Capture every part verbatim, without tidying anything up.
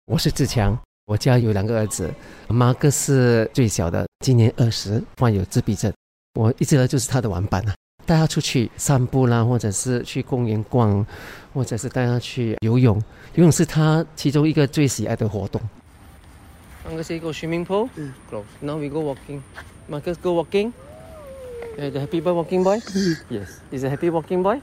我是志强，我家有两个儿子，马哥是最小的，今年二十，患有自闭症。我一直呢就是他的玩伴啊，带他出去散步啦，或者是去公园逛，或者是带他去游泳。游泳是他其中一个最喜爱的活动。I'm going to go swimming pool. Mm. Close. Now we go walking. Marcus, go walking. Uh, the happy boy walking boy? Yes. Is a happy walking boy?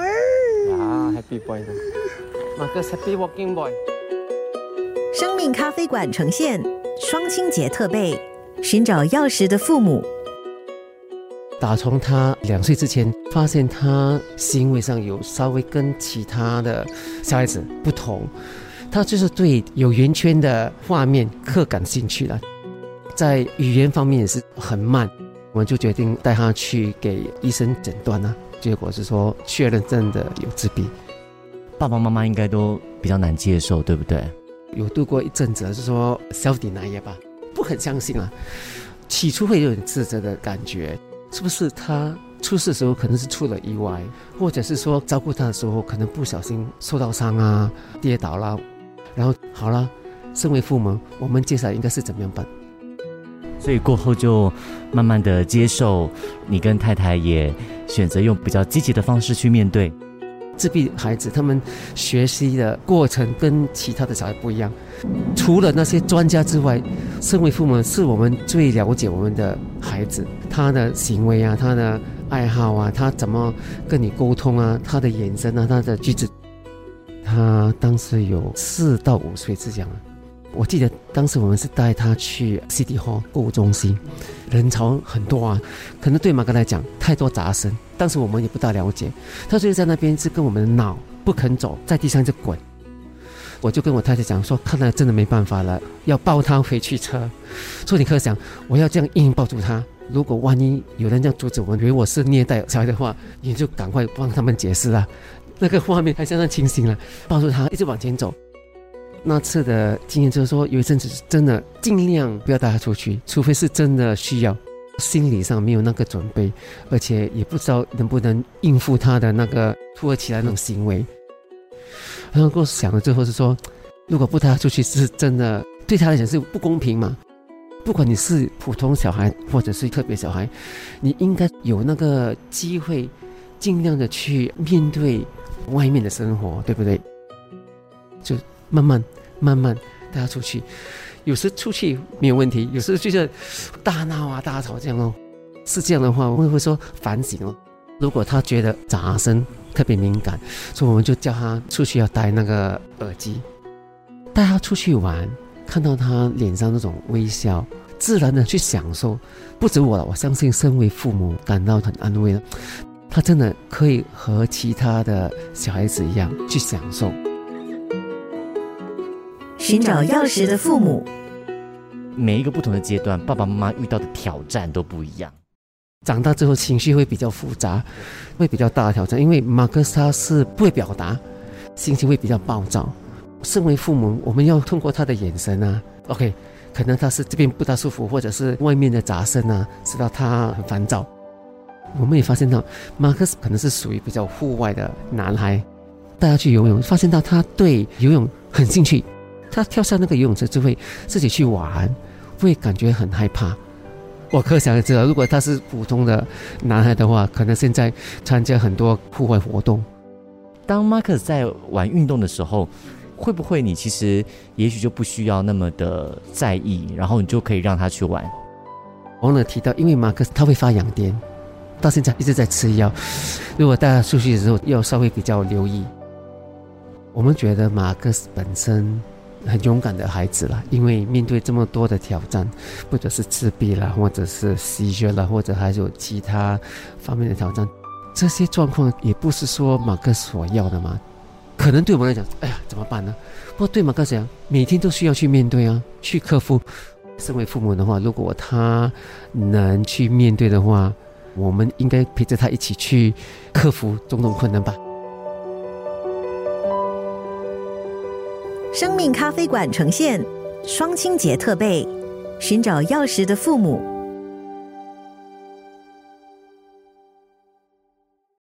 Ah, happy boy. Marcus, happy walking boy. 生命咖啡馆呈现双亲节特备，寻找钥匙的父母。 打从他两岁之前，发现他行为上有稍微跟其他的小孩子不同。他就是对有圆圈的画面特感兴趣了，在语言方面也是很慢，我们就决定带他去给医生诊断啊，结果是说确认真的有自闭。 爸爸妈妈应该都比较难接受，对不对？ 有度过一阵子，是说self denial吧，不很相信啊，起初会有点自责的感觉，是不是他出事的时候可能是出了意外，或者是说照顾他的时候可能不小心受到伤啊，跌倒啦。然后好了，身为父母，我们接下来应该是怎么样办？ 所以过后就慢慢的接受，你跟太太也选择用比较积极的方式去面对。 自闭孩子他们学习的过程跟其他的小孩不一样，除了那些专家之外，身为父母是我们最了解我们的孩子，他的行为啊，他的爱好啊，他怎么跟你沟通啊，他的眼神啊，他的举止。他当时有四到五岁是这样，我记得当时我们是带他去 City Hall 购物中心，人潮很多啊，可能对马哥来讲太多杂声，当时我们也不大了解，他就在那边是跟我们闹，不肯走，在地上就滚。我就跟我太太讲说，看来真的没办法了，要抱他回去车。所以你可以想，我要这样硬抱住他，如果万一有人这样阻止我们，以为我是虐待小孩的话，你就赶快帮他们解释啦。那个画面还相当清醒了，抱住他一直往前走。那次的经验就是说，有一阵子真的尽量不要带他出去，除非是真的需要，心理上没有那个准备，而且也不知道能不能应付他的那个突如其来那种行为。然后我想了最后是说，如果不带他出去是真的对他来讲是不公平嘛。不管你是普通小孩或者是特别小孩，你应该有那个机会尽量的去面对外面的生活，对不对？就慢慢慢慢带他出去，有时出去没有问题，有时就是大闹啊大吵这样哦。是这样的话，我们会说反省哦。如果他觉得杂声特别敏感，所以我们就叫他出去要戴那个耳机，带他出去玩，看到他脸上那种微笑，自然的去享受。不止我了，我相信身为父母感到很安慰了。他真的可以和其他的小孩子一样去享受。 寻找钥匙的父母， 每一个不同的阶段，爸爸妈妈遇到的挑战都不一样。 长大之后情绪会比较复杂，会比较大的挑战，因为马克思他是不会表达，心情会比较暴躁。身为父母，我们要通过他的眼神啊 ，OK， 可能他是这边不大舒服，或者是外面的杂声啊，使到他很烦躁。我们也发现到马克思可能是属于比较户外的男孩，带他去游泳，发现到他对游泳很兴趣，他跳上那个游泳池就会自己去玩，会感觉很害怕。我可想而知，如果他是普通的男孩的话，可能现在参加很多户外活动。 当 Marcus 在玩运动的时候，会不会你其实也许就不需要那么的在意，然后你就可以让他去玩？ 忘了提到，因为马克思他会发痒点，到现在一直在吃药，如果带他出去的时候要稍微比较留意。我们觉得马克思本身很勇敢的孩子啦，因为面对这么多的挑战，或者是自闭啦，或者是seizure啦，或者还有其他方面的挑战，这些状况也不是说马克思所要的嘛。可能对我们来讲，哎呀怎么办呢？不过对马克思讲，每天都需要去面对啊，去克服。身为父母的话，如果他能去面对的话，我们应该陪着他一起去克服种种困难吧。 生命咖啡馆呈现双亲节特备，寻找钥匙的父母。